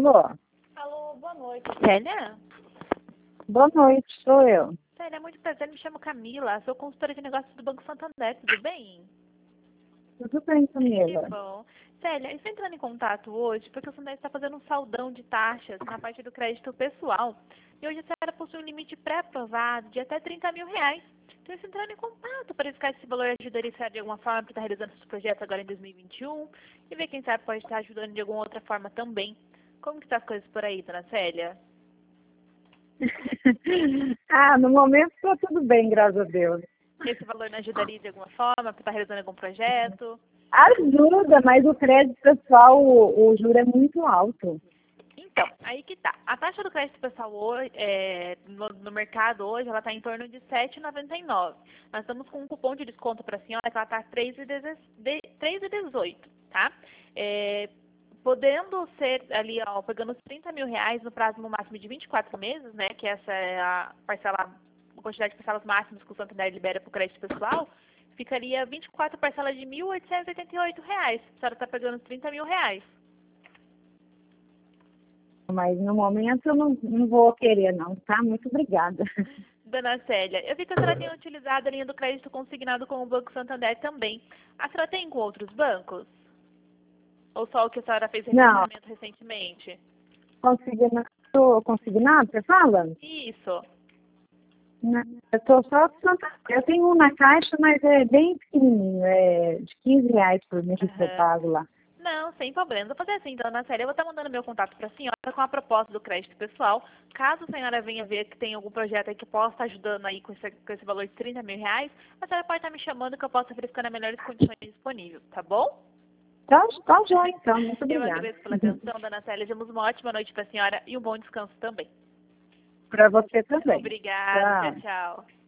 Alô? Alô, boa noite. Célia? Boa noite, sou eu. Célia, muito prazer, me chamo Camila, sou consultora de negócios do Banco Santander, tudo bem? Tudo bem, Que Camila? bom. Célia, eu estou entrando em contato hoje porque o Santander está fazendo um saldão de taxas na parte do crédito pessoal. E hoje a senhora possui um limite pré-aprovado de até 30 mil reais. Então, eu estou entrando em contato para verificar se esse valor ajudaria a senhora de alguma forma para estar realizando esse projeto agora em 2021 e ver quem sabe pode estar ajudando de alguma outra forma também. Como que estão as coisas por aí, dona Célia? No momento está tudo bem, graças a Deus. Esse valor não ajudaria de alguma forma para estar realizando algum projeto? Ajuda, mas o crédito pessoal, o juro é muito alto. Então, aí que tá. A taxa do crédito pessoal hoje, no mercado hoje, ela está em torno de 7,99. Nós estamos com um cupom de desconto para a senhora que ela está 3,18, tá? Podendo ser ali, ó, pegando os 30 mil reais no prazo máximo de 24 meses, né? Que essa é a quantidade de parcelas máximas que o Santander libera para o crédito pessoal, ficaria 24 parcelas de R$ 1.888. A senhora está pegando os 30 mil reais. Mas no momento eu não vou querer não, tá? Muito obrigada. Dona Célia, eu vi que a senhora tem utilizado a linha do crédito consignado com o Banco Santander também. A senhora tem com outros bancos? Ou só o que a senhora fez Não, refinanciamento recentemente? consignado, você fala? Isso. Não, eu tô só com Santa. Eu tenho um na caixa, mas é bem pequenininho, é de 15 reais por mês que eu Aham. pago lá. Não, sem problema. Vou fazer assim, dona Célia. Eu vou estar mandando meu contato para a senhora com a proposta do crédito pessoal. Caso a senhora venha ver que tem algum projeto aí que possa estar ajudando aí com esse valor de 30 mil reais, a senhora pode estar me chamando que eu possa verificar as melhores condições disponíveis, tá bom? Tá já então, muito Eu obrigada. agradeço pela atenção, dona Célia. Desejamos uma ótima noite para a senhora e um bom descanso também. Para você também. Obrigada. Tchau, Tchau. tchau.